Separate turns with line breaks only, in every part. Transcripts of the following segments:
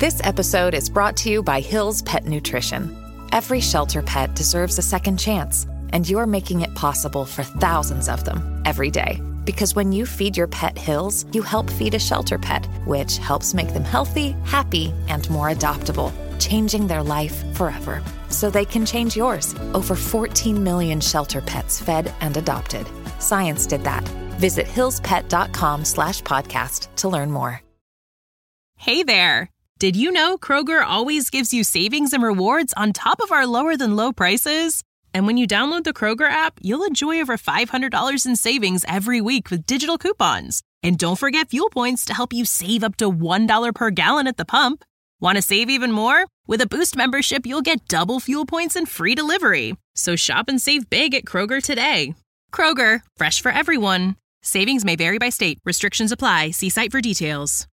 This episode is brought to you by Hill's Pet Nutrition. Every shelter pet deserves a second chance, and you're making it possible for thousands of them every day. Because when you feed your pet Hill's, you help feed a shelter pet, which helps make them healthy, happy, and more adoptable, changing their life forever. So they can change yours. Over 14 million shelter pets fed and adopted. Science did that. Visit hillspet.com/podcast to learn more.
Hey there. Did you know Kroger always gives you savings and rewards on top of our lower than low prices? And when you download the Kroger app, you'll enjoy over $500 in savings every week with digital coupons. And don't forget fuel points to help you save up to $1 per gallon at the pump. Want to save even more? With a Boost membership, you'll get double fuel points and free delivery. So shop and save big at Kroger today. Kroger, fresh for everyone. Savings may vary by state. Restrictions apply. See site for details.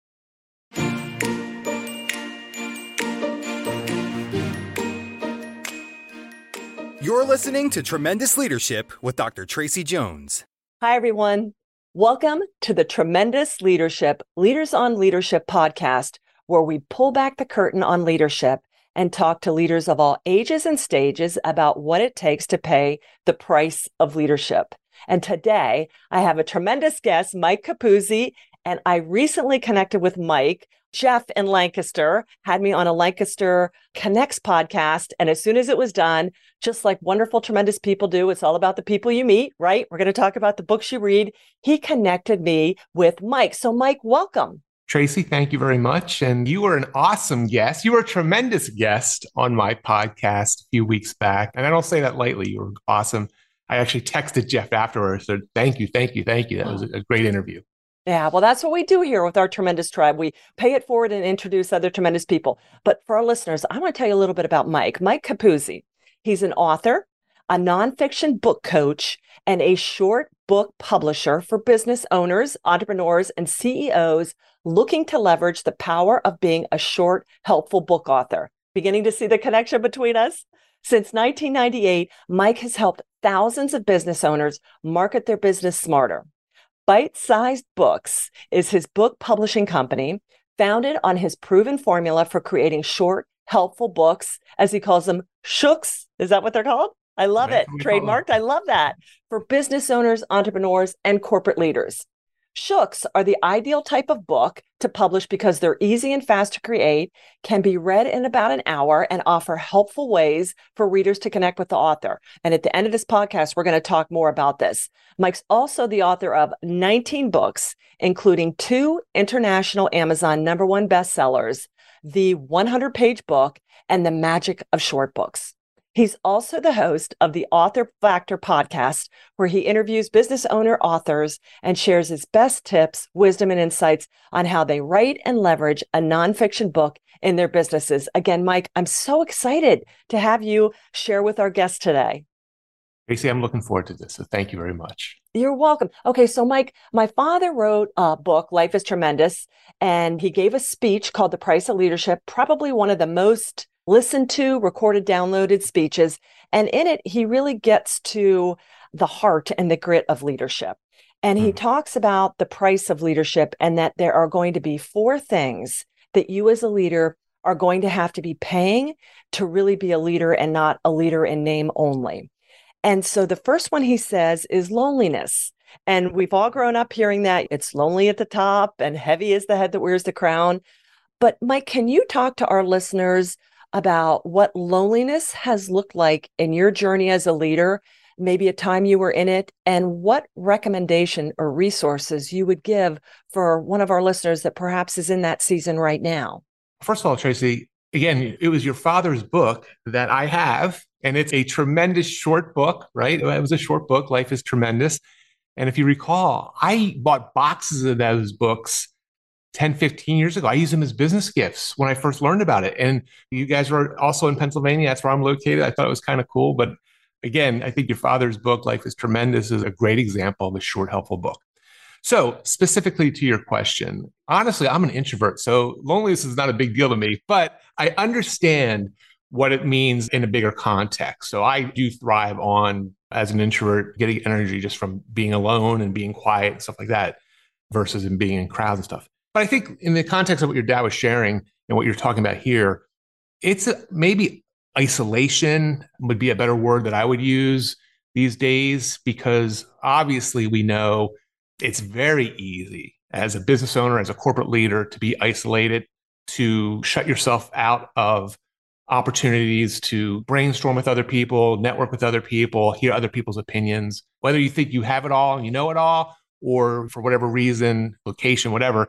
You're listening to Tremendous Leadership with Dr. Tracy Jones.
Hi, everyone. Welcome to the Tremendous Leadership Leaders on Leadership podcast, where we pull back the curtain on leadership and talk to leaders of all ages and stages about what it takes to pay the price of leadership. And today, I have a tremendous guest, Mike Capuzzi, and I recently connected with Mike. Jeff in Lancaster had me on a Lancaster Connects podcast. And as soon as it was done, just like wonderful, tremendous people do, it's all about the people you meet, right? We're going to talk about the books you read. He connected me with Mike. So Mike, welcome.
Tracy, thank you very much. And you were an awesome guest. You were a tremendous guest on my podcast a few weeks back. And I don't say that lightly. You were awesome. I actually texted Jeff afterwards. So thank you. That was a great interview.
Yeah, well, that's what we do here with our tremendous tribe. We pay it forward and introduce other tremendous people. But for our listeners, I want to tell you a little bit about Mike. Mike Capuzzi. He's an author, a nonfiction book coach, and a short book publisher for business owners, entrepreneurs, and CEOs looking to leverage the power of being a short, helpful book author. Beginning to see the connection between us? Since 1998, Mike has helped thousands of business owners market their business smarter. Bite-Sized Books is his book publishing company, founded on his proven formula for creating short, helpful books, as he calls them, shooks. Is that what they're called? I love it. Trademarked. I love that. For business owners, entrepreneurs, and corporate leaders. Shooks are the ideal type of book to publish because they're easy and fast to create, can be read in about an hour, and offer helpful ways for readers to connect with the author. And at the end of this podcast, we're going to talk more about this. Mike's also the author of 19 books, including 2 international Amazon #1 bestsellers, the 100-page book, and The Magic of Short Books. He's also the host of the Author Factor podcast, where he interviews business owner authors and shares his best tips, wisdom, and insights on how they write and leverage a nonfiction book in their businesses. Again, Mike, I'm so excited to have you share with our guests today.
Tracy, I'm looking forward to this. So thank you very much.
You're welcome. Okay, so Mike, my father wrote a book, Life is Tremendous, and he gave a speech called The Price of Leadership, probably one of the most listened to, recorded, downloaded speeches. And in it, he really gets to the heart and the grit of leadership. And he talks about the price of leadership and that there are going to be 4 things that you as a leader are going to have to be paying to really be a leader and not a leader in name only. And so the first one he says is loneliness. And we've all grown up hearing that it's lonely at the top and heavy is the head that wears the crown. But Mike, can you talk to our listeners about what loneliness has looked like in your journey as a leader, maybe a time you were in it, and what recommendation or resources you would give for one of our listeners that perhaps is in that season right now?
First of all, Tracy, again, it was your father's book that I have, and it's a tremendous short book, right? It was a short book, Life is Tremendous. And if you recall, I bought boxes of those books 10, 15 years ago. I used them as business gifts when I first learned about it. And you guys were also in Pennsylvania. That's where I'm located. I thought it was kind of cool. But again, I think your father's book, Life is Tremendous, is a great example of a short, helpful book. So specifically to your question, honestly, I'm an introvert. So loneliness is not a big deal to me, but I understand what it means in a bigger context. So I do thrive on, as an introvert, getting energy just from being alone and being quiet and stuff like that versus in being in crowds and stuff. But I think in the context of what your dad was sharing, and what you're talking about here, maybe isolation would be a better word that I would use these days, because obviously we know it's very easy as a business owner, as a corporate leader, to be isolated, to shut yourself out of opportunities to brainstorm with other people, network with other people, hear other people's opinions, whether you think you have it all and you know it all, or for whatever reason, location, whatever.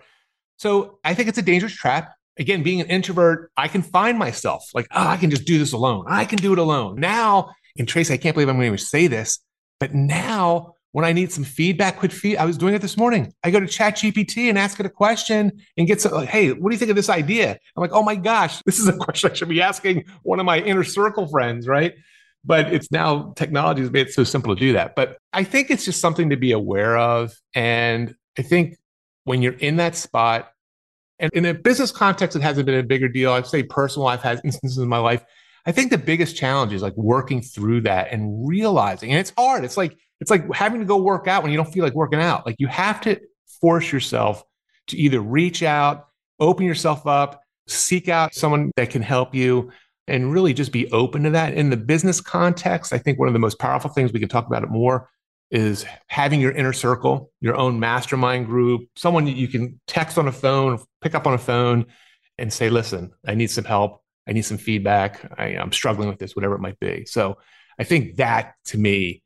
So I think it's a dangerous trap. Again, being an introvert, I can find myself like, I can just do this alone. I can do it alone. Now, and Tracy, I can't believe I'm going to even say this, but now when I need some feedback, I was doing it this morning. I go to ChatGPT and ask it a question and get some, like, hey, what do you think of this idea? I'm like, oh my gosh, this is a question I should be asking one of my inner circle friends, right? But it's now technology has made it so simple to do that. But I think it's just something to be aware of. And I think when you're in that spot, and in a business context, it hasn't been a bigger deal. I'd say personal, I've had instances in my life. I think the biggest challenge is like working through that and realizing, and it's hard. It's like having to go work out when you don't feel like working out. Like you have to force yourself to either reach out, open yourself up, seek out someone that can help you, and really just be open to that. In the business context, I think one of the most powerful things, we can talk about it more, is having your inner circle, your own mastermind group, someone you can text on a phone, pick up on a phone and say, listen, I need some help. I need some feedback. I'm struggling with this, whatever it might be. So I think that to me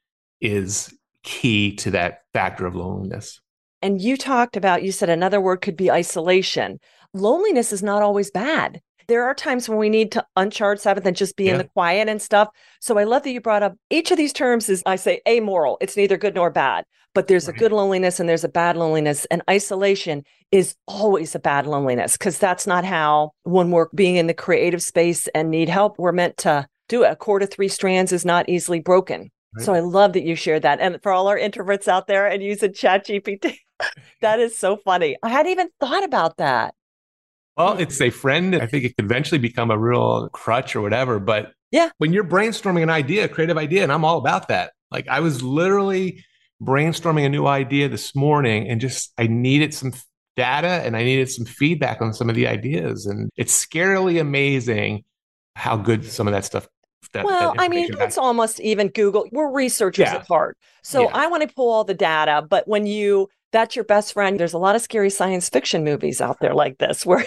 is key to that factor of loneliness.
And you said another word could be isolation. Loneliness is not always bad. There are times when we need to uncharge Sabbath and just be in the quiet and stuff. So I love that you brought up each of these terms is, I say, amoral. It's neither good nor bad, but there's a good loneliness and there's a bad loneliness. And isolation is always a bad loneliness, because that's not how, when we're being in the creative space and need help, we're meant to do it. A cord of three strands is not easily broken. Right. So I love that you shared that. And for all our introverts out there and using ChatGPT, that is so funny. I hadn't even thought about that.
Well, it's a friend. I think it could eventually become a real crutch or whatever. But yeah, when you're brainstorming an idea, a creative idea, and I'm all about that. Like I was literally brainstorming a new idea this morning and I needed some data and I needed some feedback on some of the ideas. And it's scarily amazing how good some of that stuff.
It's almost even Google. We're researchers at heart. So I want to pull all the data, but when that's your best friend. There's a lot of scary science fiction movies out there like this, where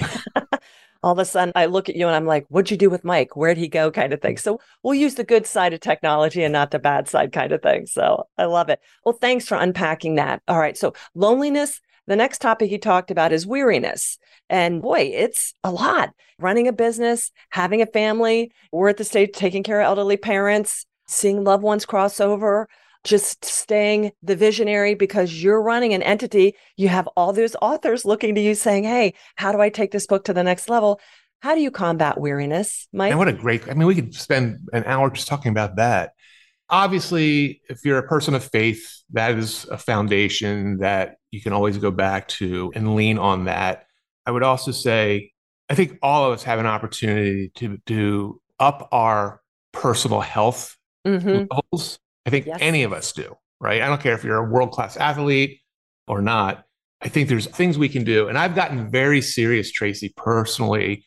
all of a sudden I look at you and I'm like, what'd you do with Mike? Where'd he go? Kind of thing. So we'll use the good side of technology and not the bad side kind of thing. So I love it. Well, thanks for unpacking that. All right. So loneliness. The next topic you talked about is weariness. And boy, it's a lot. Running a business, having a family. We're at the stage taking care of elderly parents, seeing loved ones cross over. Just staying the visionary, because you're running an entity. You have all those authors looking to you saying, hey, how do I take this book to the next level? How do you combat weariness, Mike?
And we could spend an hour just talking about that. Obviously, if you're a person of faith, that is a foundation that you can always go back to and lean on that. I would also say, I think all of us have an opportunity to up our personal health levels. I think any of us do, right? I don't care if you're a world-class athlete or not. I think there's things we can do. And I've gotten very serious, Tracy, personally,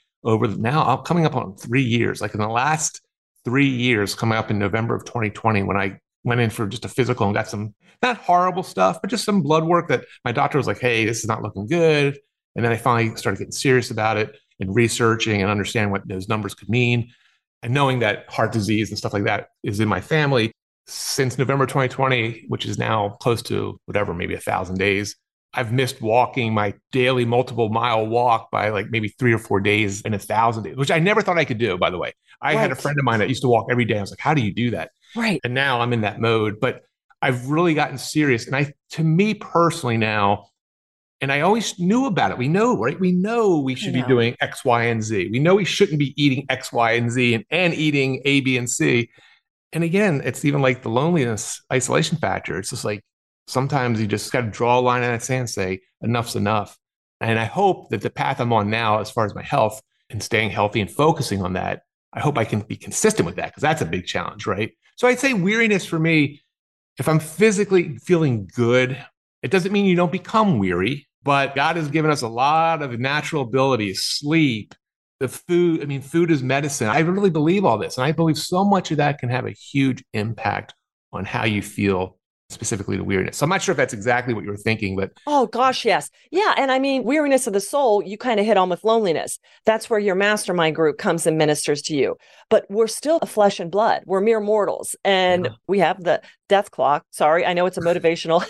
I'm coming up on 3 years. Like in the last 3 years, coming up in November of 2020, when I went in for just a physical and got some, not horrible stuff, but just some blood work that my doctor was like, hey, this is not looking good. And then I finally started getting serious about it and researching and understanding what those numbers could mean. And knowing that heart disease and stuff like that is in my family. Since November 2020, which is now close to maybe 1,000 days, I've missed walking my daily multiple mile walk by like maybe 3 or 4 days in 1,000 days, which I never thought I could do, by the way. I had a friend of mine that used to walk every day. I was like, how do you do that?
Right.
And now I'm in that mode, but I've really gotten serious. And to me personally now, and I always knew about it. We know, right? We know we should be doing X, Y, and Z. We know we shouldn't be eating X, Y, and Z and eating A, B, and C. And again, it's even like the loneliness, isolation factor. It's just like, sometimes you just got to draw a line in that sand and say, enough's enough. And I hope that the path I'm on now, as far as my health and staying healthy and focusing on that, I hope I can be consistent with that, because that's a big challenge, right? So I'd say weariness for me, if I'm physically feeling good, it doesn't mean you don't become weary, but God has given us a lot of natural abilities, sleep, the food, I mean, food is medicine. I really believe all this. And I believe so much of that can have a huge impact on how you feel, specifically the weariness. So I'm not sure if that's exactly what you were thinking, but
Oh gosh, yes. Yeah. And I mean, weariness of the soul, you kind of hit on with loneliness. That's where your mastermind group comes and ministers to you. But we're still a flesh and blood. We're mere mortals. And we have the death clock. Sorry, I know it's a motivational,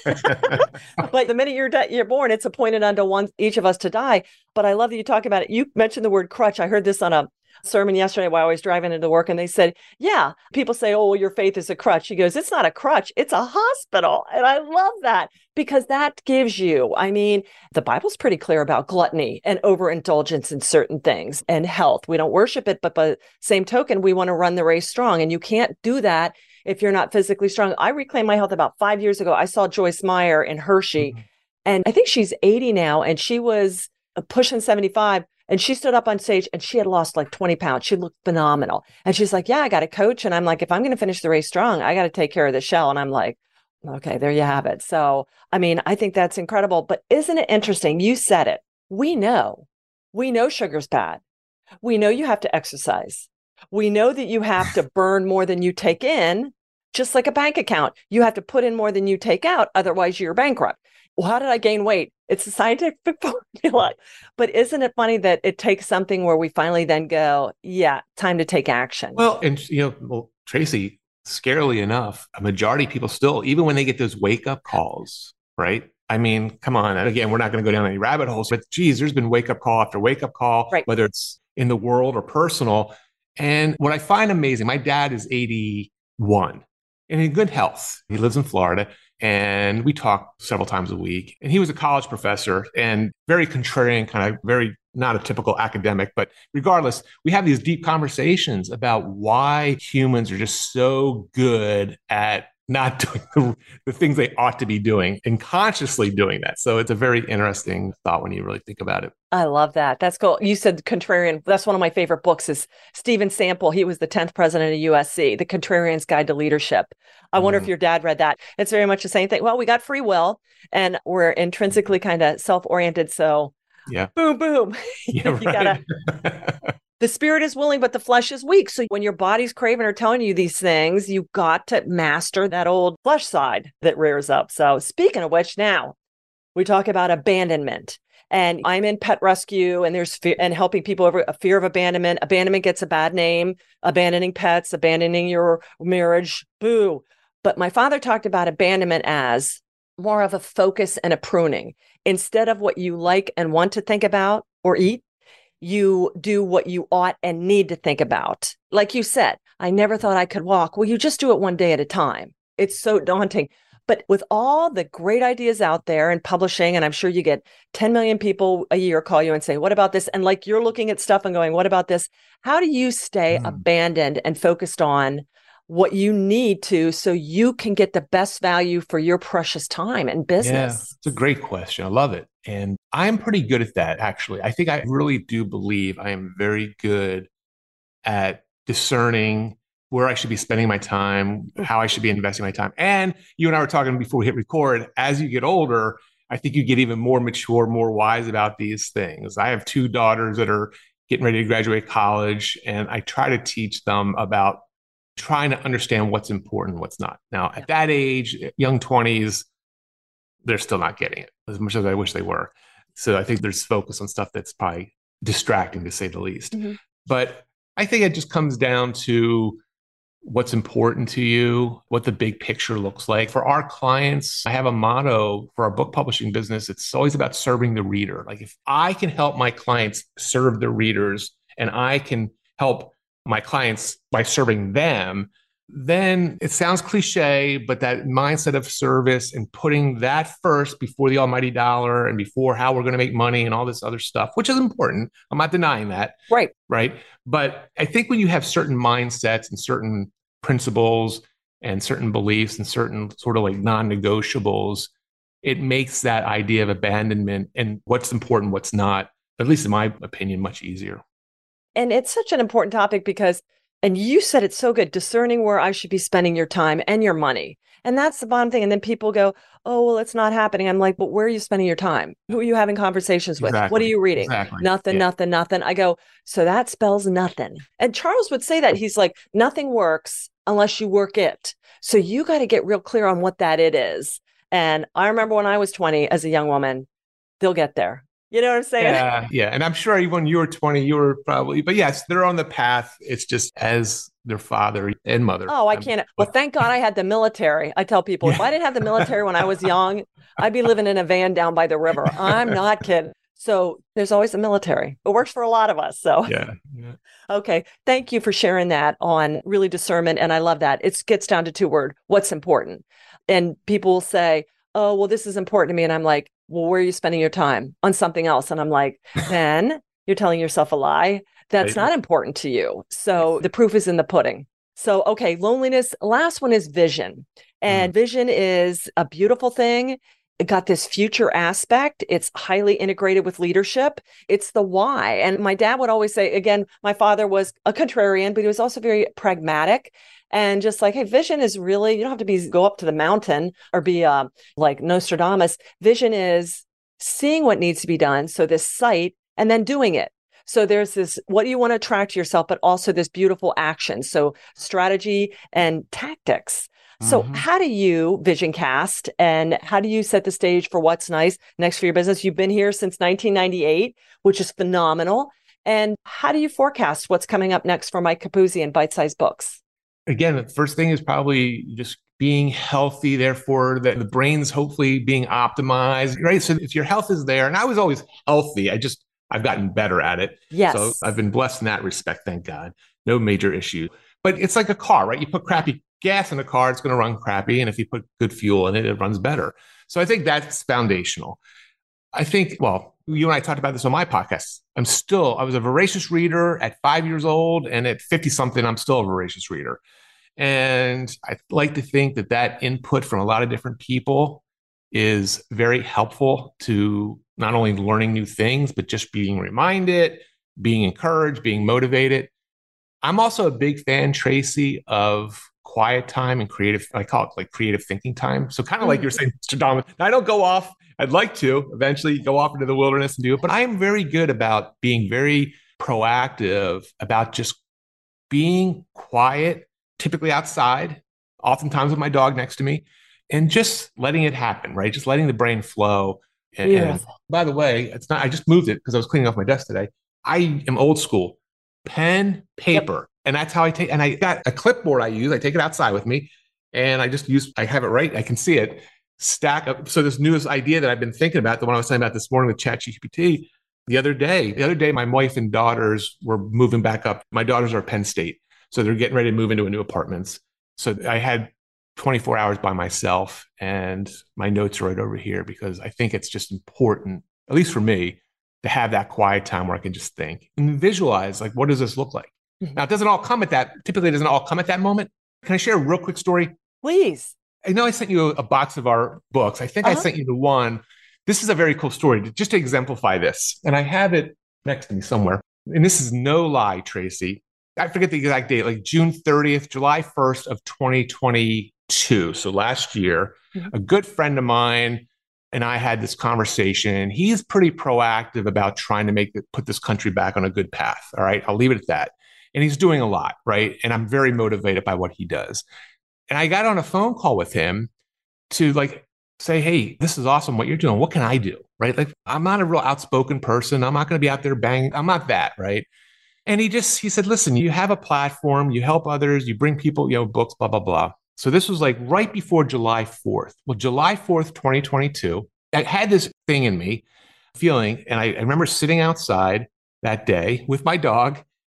but the minute you're born, it's appointed unto each of us to die. But I love that you talk about it. You mentioned the word crutch. I heard this on a sermon yesterday while I was driving into work, and they said, yeah, people say, oh, well, your faith is a crutch. He goes, it's not a crutch, it's a hospital. And I love that because that gives you, I mean, the Bible's pretty clear about gluttony and overindulgence in certain things and health. We don't worship it, but by the same token, we want to run the race strong. And you can't do that if you're not physically strong. I reclaimed my health about 5 years ago. I saw Joyce Meyer in Hershey, and I think she's 80 now, and she was pushing 75. And she stood up on stage and she had lost like 20 pounds. She looked phenomenal. And she's like, yeah, I got a coach. And I'm like, if I'm going to finish the race strong, I got to take care of the shell. And I'm like, okay, there you have it. So, I mean, I think that's incredible. But isn't it interesting? You said it. We know sugar's bad. We know you have to exercise. We know that you have to burn more than you take in, just like a bank account. You have to put in more than you take out. Otherwise, you're bankrupt. Well, how did I gain weight? It's a scientific formula. But isn't it funny that it takes something where we finally then go, yeah, time to take action?
Well, and Tracy, scarily enough, a majority of people still, even when they get those wake up calls, right? I mean, come on. And again, we're not going to go down any rabbit holes, but geez, there's been wake up call after wake up call,
right,
whether it's in the world or personal. And what I find amazing, my dad is 81 and in good health. He lives in Florida. And we talk several times a week. And he was a college professor and very contrarian, kind of very not a typical academic. But regardless, we have these deep conversations about why humans are just so good at not doing the things they ought to be doing and consciously doing that. So it's a very interesting thought when you really think about it.
I love that. That's cool. You said contrarian. That's one of my favorite books is Stephen Sample. He was the 10th president of USC, The Contrarian's Guide to Leadership. I wonder if your dad read that. It's very much the same thing. Well, we got free will and we're intrinsically kind of self-oriented. So
yeah,
boom, boom.
Yeah,
you gotta. The spirit is willing, but the flesh is weak. So when your body's craving or telling you these things, you've got to master that old flesh side that rears up. So speaking of which, now we talk about abandonment. And I'm in pet rescue and there's fear and helping people over a fear of abandonment. Abandonment gets a bad name, abandoning pets, abandoning your marriage, boo. But my father talked about abandonment as more of a focus and a pruning. Instead of what you like and want to think about or eat, you do what you ought and need to think about. Like you said, I never thought I could walk. Well, you just do it one day at a time. It's so daunting. But with all the great ideas out there in publishing, and I'm sure you get 10 million people a year call you and say, what about this? And like you're looking at stuff and going, what about this? How do you stay abandoned and focused on what you need to so you can get the best value for your precious time and business?
Yeah, it's a great question. I love it. And I'm pretty good at that, actually. I think I really do believe I am very good at discerning where I should be spending my time, how I should be investing my time. And you and I were talking before we hit record, as you get older, I think you get even more mature, more wise about these things. I have 2 daughters that are getting ready to graduate college, and I try to teach them about trying to understand what's important and what's not. Now, at that age, young 20s, they're still not getting it as much as I wish they were. So I think there's focus on stuff that's probably distracting, to say the least. But I think it just comes down to what's important to you, what the big picture looks like. For our clients, I have a motto for our book publishing business. It's always about serving the reader. Like if I can help my clients serve the readers and I can help my clients by serving them, then it sounds cliche, but that mindset of service and putting that first before the almighty dollar and before how we're going to make money and all this other stuff, which is important. I'm not denying that.
Right.
Right. But I think when you have certain mindsets and certain principles and certain beliefs and certain sort of like non-negotiables, it makes that idea of abandonment and what's important, what's not, at least in my opinion, much easier.
And it's such an important topic because, and you said it so good, discerning where I should be spending your time and your money. And that's the bottom thing. And then people go, oh, well, it's not happening. I'm like, but where are you spending your time? Who are you having conversations with? What are you reading?
Exactly.
Nothing, nothing. I go, so that spells nothing. And Charles would say that. He's like, nothing works unless you work it. So you got to get real clear on what that it is. And I remember when I was 20 as a young woman, they'll get there. You know what I'm saying?
Yeah. And I'm sure when you were 20, you were probably, but yes, they're on the path. It's just as their father and mother.
Oh, I can't. Well, thank God I had the military. I tell people, if I didn't have the military when I was young, I'd be living in a van down by the river. I'm not kidding. So there's always the military. It works for a lot of us. So
yeah.
Okay. Thank you for sharing that on really discernment. And I love that. It gets down to two words. What's important? And people will say, oh, well, this is important to me. And I'm like, well, where are you spending your time? On something else. And I'm like, then you're telling yourself a lie. That's not important to you. So the proof is in the pudding. So, okay, loneliness. Last one is vision. And vision is a beautiful thing. It got this future aspect. It's highly integrated with leadership. It's the why. And my dad would always say, again, my father was a contrarian, but he was also very pragmatic. And just like, hey, vision is really, you don't have to go up to the mountain or be like Nostradamus. Vision is seeing what needs to be done. So this sight and then doing it. So there's this, what do you want to attract to yourself, but also this beautiful action. So strategy and tactics. So how do you vision cast and how do you set the stage for what's next for your business? You've been here since 1998, which is phenomenal. And how do you forecast what's coming up next for Mike Capuzzi and Bite Size Books?
Again, the first thing is probably just being healthy, therefore the brain's hopefully being optimized, right? So if your health is there, and I was always healthy, I've gotten better at it.
Yes.
So I've been blessed in that respect, thank God. No major issue. But it's like a car, right? You put crappy gas in a car, it's going to run crappy. And if you put good fuel in it, it runs better. So I think that's foundational. I think, well, you and I talked about this on my podcast. I was a voracious reader at 5 years old, and at 50 something, I'm still a voracious reader. And I like to think that input from a lot of different people is very helpful to not only learning new things, but just being reminded, being encouraged, being motivated. I'm also a big fan, Tracy, of quiet time and creative, I call it like creative thinking time. So kind of like you're saying, Mr. Donovan, I don't go off. I'd like to eventually go off into the wilderness and do it, but I am very good about being very proactive about just being quiet, typically outside, oftentimes with my dog next to me, and just letting it happen, right? Just letting the brain flow. And by the way, I just moved it because I was cleaning off my desk today. I am old school, pen, paper. Yep. And that's how and I got a clipboard I use. I take it outside with me and I have it right. I can see it stack up. So this newest idea that I've been thinking about, the one I was talking about this morning with ChatGPT, the other day, my wife and daughters were moving back up. My daughters are Penn State. So they're getting ready to move into a new apartments. So I had 24 hours by myself and my notes are right over here because I think it's just important, at least for me, to have that quiet time where I can just think and visualize, like, what does this look like? Now, it doesn't all come at that moment. Can I share a real quick story?
Please.
I know I sent you a box of our books. I think I sent you the one. This is a very cool story just to exemplify this. And I have it next to me somewhere. And this is no lie, Tracy. I forget the exact date, like June 30th, July 1st of 2022. So last year, a good friend of mine and I had this conversation. He's pretty proactive about trying to put this country back on a good path. All right. I'll leave it at that. And he's doing a lot, right? And I'm very motivated by what he does. And I got on a phone call with him to say, hey, this is awesome what you're doing. What can I do? Right? Like, I'm not a real outspoken person. I'm not going to be out there banging. I'm not that, right? And he said, listen, you have a platform, you help others, you bring people, books, blah, blah, blah. So this was like right before July 4th. Well, July 4th, 2022, I had this thing in me feeling, and I remember sitting outside that day with my dog.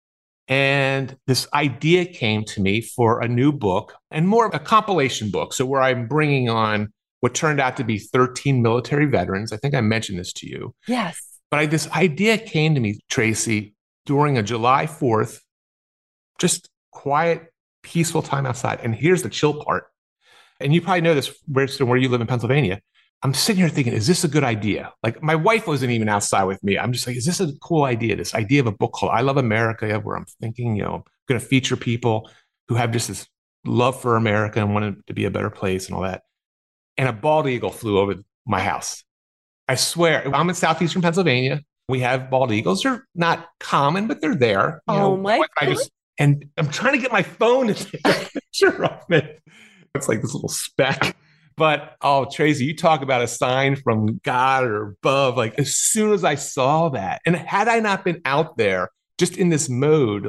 And this idea came to me for a new book and more of a compilation book. So where I'm bringing on what turned out to be 13 military veterans. I think I mentioned this to you.
Yes.
But this idea came to me, Tracy, during a July 4th, just quiet, peaceful time outside. And here's the chill part. And you probably know this where you live in Pennsylvania. I'm sitting here thinking, is this a good idea? Like, my wife wasn't even outside with me. I'm just like, is this a cool idea? This idea of a book called I Love America, where I'm thinking, I'm going to feature people who have just this love for America and wanted it to be a better place and all that. And a bald eagle flew over my house. I swear, I'm in southeastern Pennsylvania. We have bald eagles. They're not common, but they're there.
My God.
And I'm trying to get my phone to take a picture of it. It's like this little speck. But, Tracy, you talk about a sign from God or above. Like, as soon as I saw that, and had I not been out there just in this mode,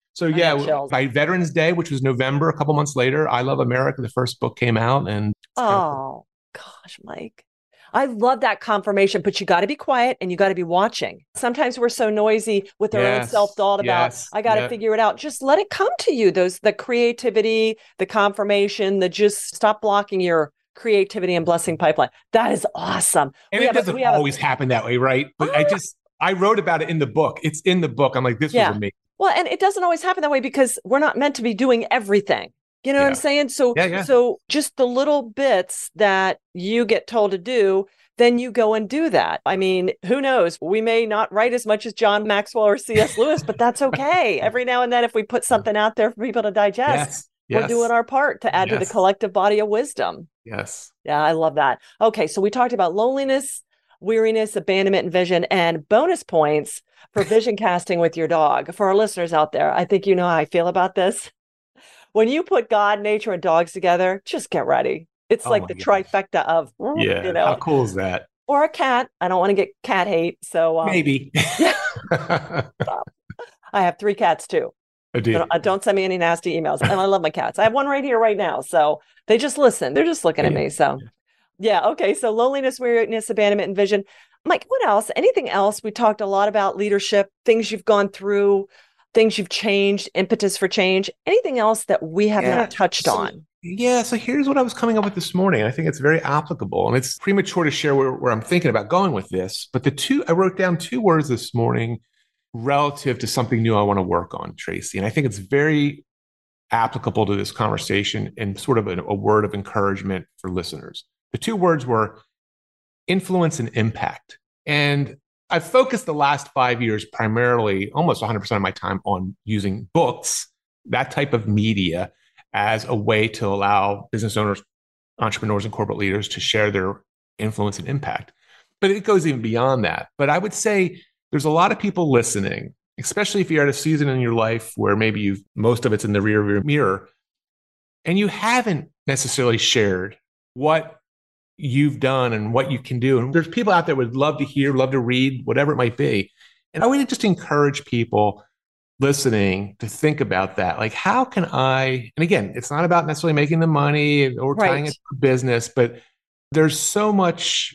by Veterans Day, which was November, a couple months later, I Love America, the first book came out. And
gosh, Mike. I love that confirmation, but you got to be quiet and you got to be watching. Sometimes we're so noisy with our own self-thought about, I got to figure it out. Just let it come to you. The creativity, the confirmation, just stop blocking your creativity and blessing pipeline. That is awesome.
And it doesn't always happen that way, right? But I wrote about it in the book. It's in the book. I'm like, this was amazing.
Well, and it doesn't always happen that way because we're not meant to be doing everything. You know what I'm saying? So, so just the little bits that you get told to do, then you go and do that. I mean, who knows? We may not write as much as John Maxwell or C.S. Lewis, but that's okay. Every now and then, if we put something out there for people to digest, we're doing our part to add to the collective body of wisdom.
Yes.
Yeah, I love that. Okay, so we talked about loneliness, weariness, abandonment, and vision, and bonus points for vision casting with your dog. For our listeners out there, I think you know how I feel about this. When you put God, nature, and dogs together, just get ready. It's like the trifecta of,
how cool is that?
Or a cat. I don't want to get cat hate. So
maybe.
I have 3 cats too.
I do.
Don't send me any nasty emails. And I love my cats. I have one right here right now. So they just listen. They're just looking at me. So okay. So loneliness, weariness, abandonment, and vision. Mike, what else? Anything else? We talked a lot about leadership, things you've gone through, things you've changed, impetus for change. Anything else that we have not touched on?
Yeah. So here's what I was coming up with this morning. I think it's very applicable, and it's premature to share where I'm thinking about going with this. But I wrote down 2 words this morning relative to something new I want to work on, Tracy. And I think it's very applicable to this conversation and sort of a word of encouragement for listeners. The 2 words were influence and impact. And I've focused the last 5 years primarily, almost 100% of my time, on using books, that type of media, as a way to allow business owners, entrepreneurs, and corporate leaders to share their influence and impact. But it goes even beyond that. But I would say there's a lot of people listening, especially if you're at a season in your life where maybe most of it's in the rearview mirror, and you haven't necessarily shared what you've done and what you can do. And there's people out there would love to hear, love to read, whatever it might be. And I would just encourage people listening to think about that. Like, how can I, and again, it's not about necessarily making the money or tying it to business, but there's so much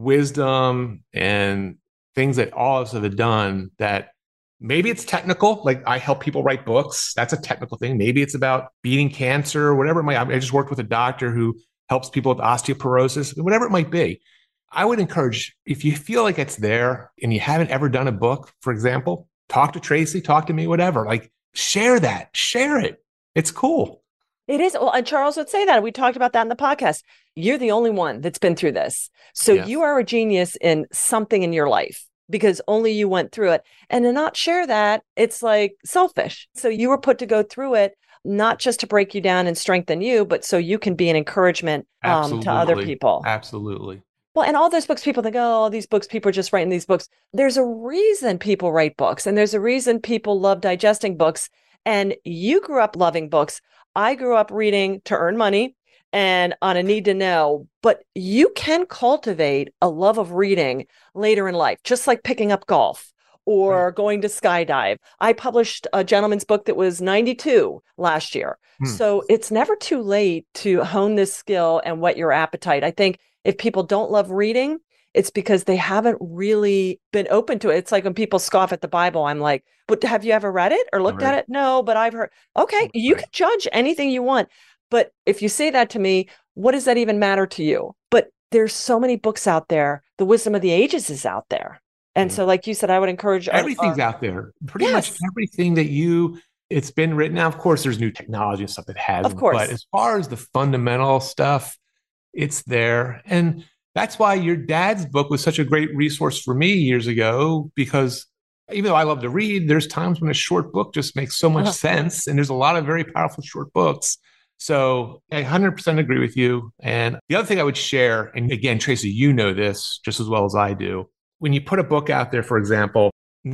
wisdom and things that all of us have done that maybe it's technical. Like, I help people write books. That's a technical thing. Maybe it's about beating cancer or whatever it might. I just worked with a doctor who helps people with osteoporosis, whatever it might be. I would encourage, if you feel like it's there and you haven't ever done a book, for example, talk to Tracy, talk to me, whatever. Like, share it. It's cool.
It is. Well, and Charles would say that. We talked about that in the podcast. You're the only one that's been through this. So you are a genius in something in your life because only you went through it. And to not share that, it's like selfish. So you were put to go through it, not just to break you down and strengthen you, but so you can be an encouragement to other people.
Absolutely.
Well, and all those books, people think, oh, these books, people are just writing these books. There's a reason people write books, and there's a reason people love digesting books. And you grew up loving books. I grew up reading to earn money and on a need to know, but you can cultivate a love of reading later in life, just like picking up golf or going to skydive. I published a gentleman's book that was 92 last year. So it's never too late to hone this skill and whet your appetite. I think if people don't love reading, it's because they haven't really been open to it. It's like when people scoff at the Bible, I'm like, but have you ever read it or looked at it? No, but I've heard. Okay, you can judge anything you want. But if you say that to me, what does that even matter to you? But there's so many books out there. The wisdom of the ages is out there. And so, like you said, I would encourage
everything's out there. Pretty much everything that it's been written. Now, of course, there's new technology and stuff that has. Of course. But as far as the fundamental stuff, it's there. And that's why your dad's book was such a great resource for me years ago, because even though I love to read, there's times when a short book just makes so much sense. And there's a lot of very powerful short books So I 100% agree with you. And the other thing I would share, and again, Tracy, you know this just as well as I do. When you put a book out there, for example,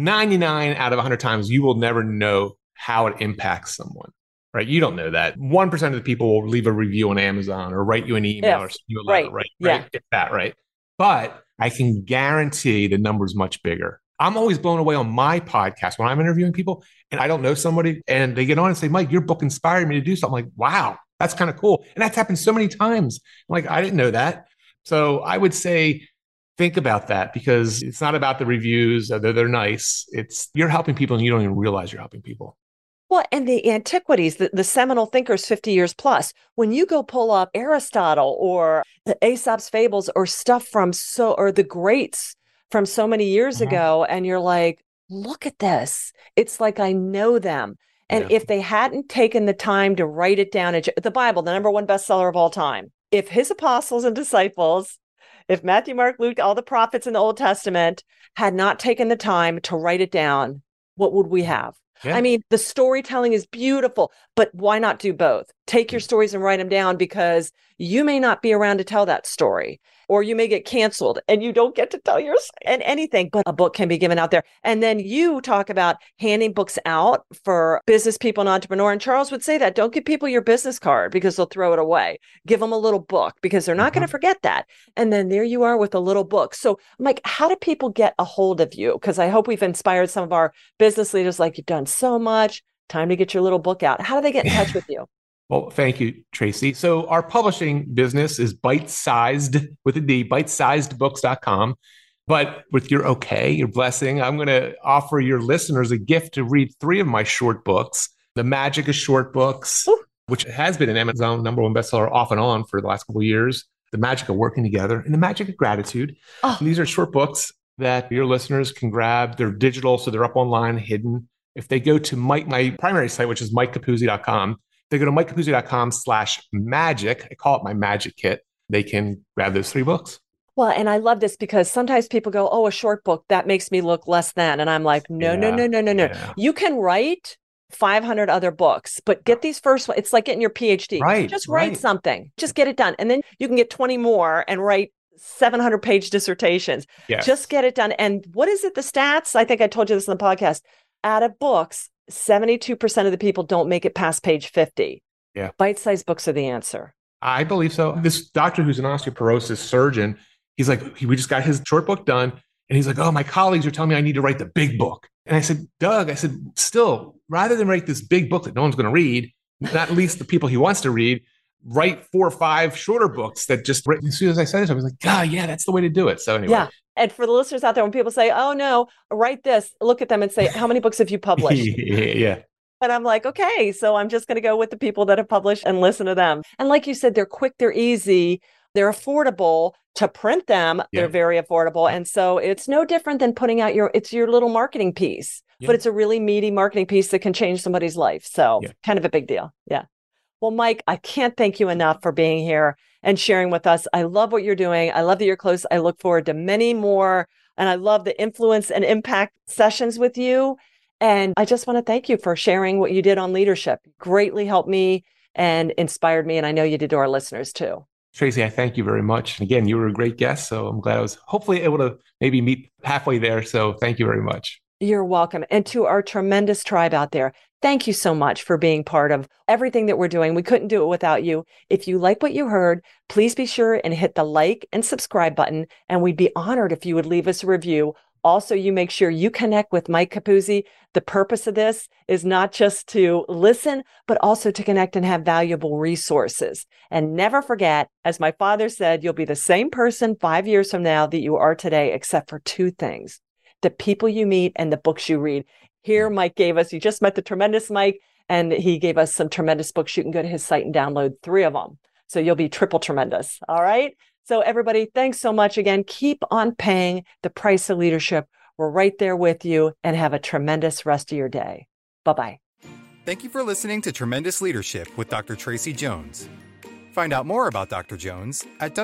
99 out of 100 times, you will never know how it impacts someone, right? You don't know that. 1% of the people will leave a review on Amazon or write you an email or send you a letter, right?
Yeah.
It's that, right? But I can guarantee the number's much bigger. I'm always blown away on my podcast when I'm interviewing people and I don't know somebody and they get on and say, Mike, your book inspired me to do something. I'm like, wow, that's kind of cool. And that's happened so many times. I'm like, I didn't know that. So I would say, think about that because it's not about the reviews. They're nice. It's you're helping people and you don't even realize you're helping people.
Well, and the antiquities, the seminal thinkers 50 years plus, when you go pull up Aristotle or the Aesop's fables or stuff or the greats from so many years ago, and you're like, look at this. It's like I know them. And if they hadn't taken the time to write it down, the Bible, the number one bestseller of all time, if his apostles and disciples, if Matthew, Mark, Luke, all the prophets in the Old Testament had not taken the time to write it down, what would we have? Yeah. I mean, the storytelling is beautiful, but why not do both? Take your stories and write them down because you may not be around to tell that story, or you may get canceled and you don't get to tell anything, but a book can be given out there. And then you talk about handing books out for business people and entrepreneurs. And Charles would say that, don't give people your business card because they'll throw it away. Give them a little book because they're not going to forget that. And then there you are with a little book. So Mike, how do people get a hold of you? Because I hope we've inspired some of our business leaders, like you've done so much, time to get your little book out. How do they get in touch with you?
Well, thank you, Tracy. So our publishing business is bite-sized with a D, bitesizedbooks.com. But with your blessing, I'm going to offer your listeners a gift to read 3 of my short books, The Magic of Short Books, which has been an Amazon number one bestseller off and on for the last couple of years, The Magic of Working Together, and The Magic of Gratitude. These are short books that your listeners can grab. They're digital, so they're up online, hidden. If they go to my primary site, which is mikecapuzzi.com, they go to mikecapuzzi.com/magic. I call it my magic kit. They can grab those 3 books.
Well, and I love this because sometimes people go, oh, a short book, that makes me look less than. And I'm like, no. Yeah. You can write 500 other books, but get these first ones. It's like getting your PhD.
Right.
Just write something. Just get it done. And then you can get 20 more and write 700-page dissertations. Yes. Just get it done. And what is it, the stats? I think I told you this in the podcast. Out of books, 72% of the people don't make it past page 50.
Yeah.
Bite-sized books are the answer.
I believe so. This doctor who's an osteoporosis surgeon, he's like, we just got his short book done. And he's like, oh, my colleagues are telling me I need to write the big book. And I said, Doug, still, rather than write this big book that no one's going to read, not least the people he wants to read, write 4 or 5 shorter books that just, as soon as I said it, I was like, God, yeah, that's the way to do it. So anyway. Yeah.
And for the listeners out there, when people say, oh, no, write this, look at them and say, how many books have you published?
Yeah.
And I'm like, okay, so I'm just going to go with the people that have published and listen to them. And like you said, they're quick, they're easy, they're affordable to print them. Yeah. They're very affordable. And so it's no different than putting out it's your little marketing piece, but it's a really meaty marketing piece that can change somebody's life. So kind of a big deal. Yeah. Well, Mike, I can't thank you enough for being here and sharing with us. I love what you're doing. I love that you're close. I look forward to many more. And I love the influence and impact sessions with you. And I just want to thank you for sharing what you did on leadership. Greatly helped me and inspired me. And I know you did to our listeners too.
Tracy, I thank you very much. And again, you were a great guest. So I'm glad I was hopefully able to maybe meet halfway there. So thank you very much.
You're welcome. And to our tremendous tribe out there, thank you so much for being part of everything that we're doing. We couldn't do it without you. If you like what you heard, please be sure and hit the like and subscribe button. And we'd be honored if you would leave us a review. Also, you make sure you connect with Mike Capuzzi. The purpose of this is not just to listen, but also to connect and have valuable resources. And never forget, as my father said, you'll be the same person 5 years from now that you are today, except for 2 things: the people you meet and the books you read. Here, Mike gave us, you just met the tremendous Mike, and he gave us some tremendous books. You can go to his site and download 3 of them. So you'll be triple tremendous. All right. So everybody, thanks so much again. Keep on paying the price of leadership. We're right there with you, and have a tremendous rest of your day. Bye-bye.
Thank you for listening to Tremendous Leadership with Dr. Tracy Jones. Find out more about Dr. Jones at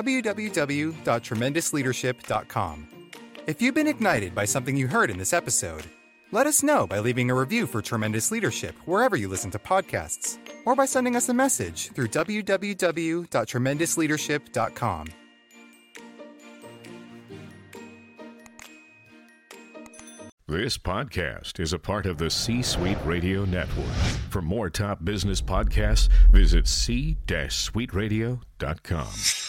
www.tremendousleadership.com. If you've been ignited by something you heard in this episode, Let us know by leaving a review for Tremendous Leadership wherever you listen to podcasts, or by sending us a message through www.tremendousleadership.com.
This podcast is a part of the C-Suite Radio Network. For more top business podcasts, visit c-suiteradio.com.